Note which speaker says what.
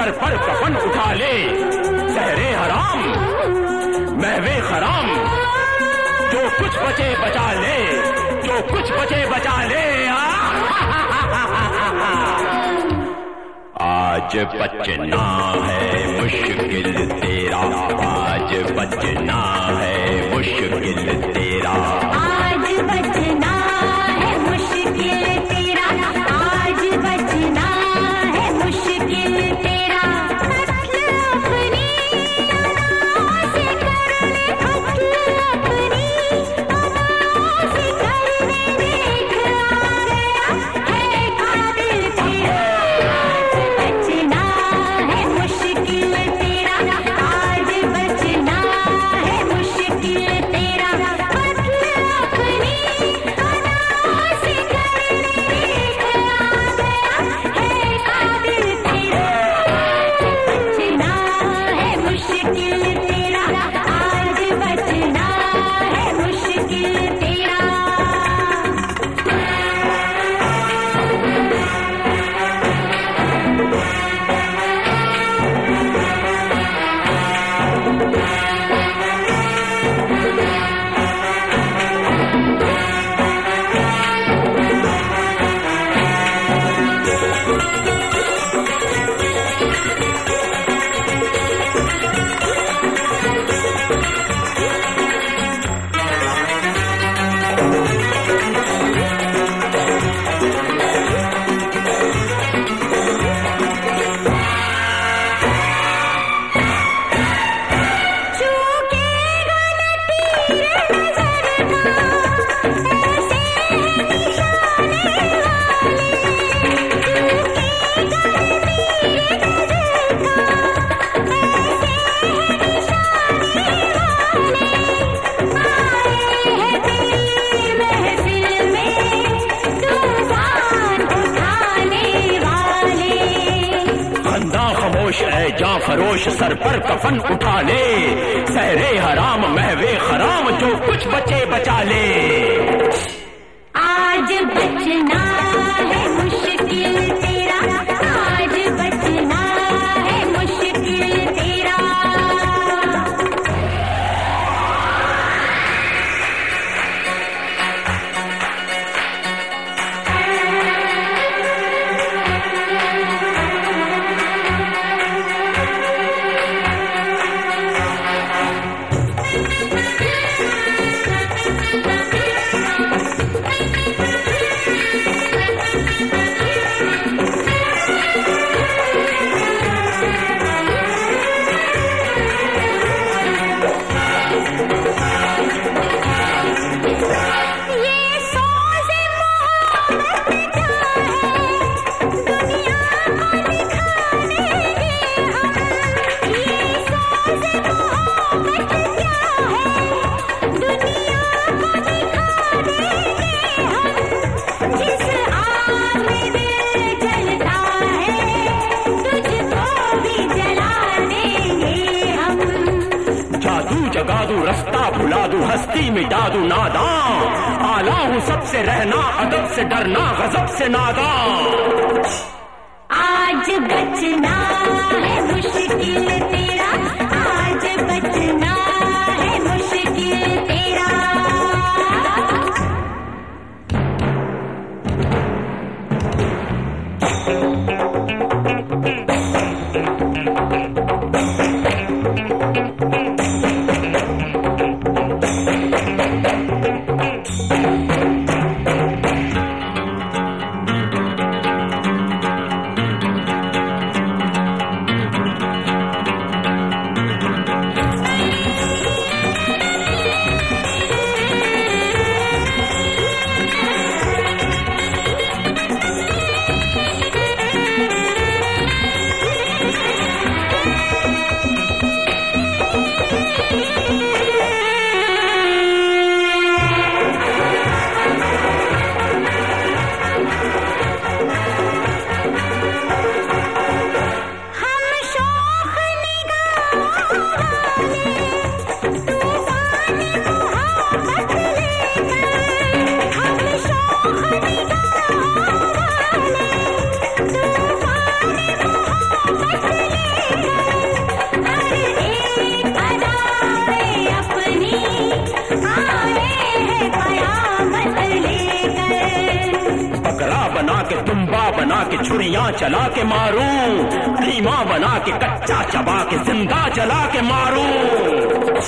Speaker 1: Sir पर कफन उठा ले। सहरे हराम महवे खराम, जो कुछ बचे बचा ले, जो कुछ बचे बचा ले। आज बचना है मुश्किल तेरा, आज बचना है मुश्किल तेरा,
Speaker 2: आज बचना है मुश्किल तेरा, आज बचना है मुश्किल तेरा। कत्ल अपनी अदाओं से करने, कत्ल अपनी अदाओं से करने देख आ गया है कातिल तेरा। बचना है मुश्किल तेरा, आज बचना है मुश्किल तेरा। कत्ल अपनी अदाओं से करने देख आ गया है कातिल तेरा। बचना है मुश्किल तेरा, आज बचना है मुश्किल तेरा।
Speaker 1: जां फरोश सर पर कफन उठा ले। सहरे हराम महवे खराम, जो कुछ बचे बचा ले।
Speaker 2: आज बचना है मुश्किल तेरा, आज बचना है मुश्किल तेरा।
Speaker 1: जगा दूं रास्ता भुला दूं, हस्ती मिटा दूं नादां। आला हूं सबसे रहना, अदब से डरना, गजब से नादां।
Speaker 2: आज बचना है मुश्किल तेरा, आज बचना है मुश्किल तेरा।
Speaker 1: के छुरियां चला के मारूं, कीमा बना के कच्चा चबा के जिंदा जला के मारूं।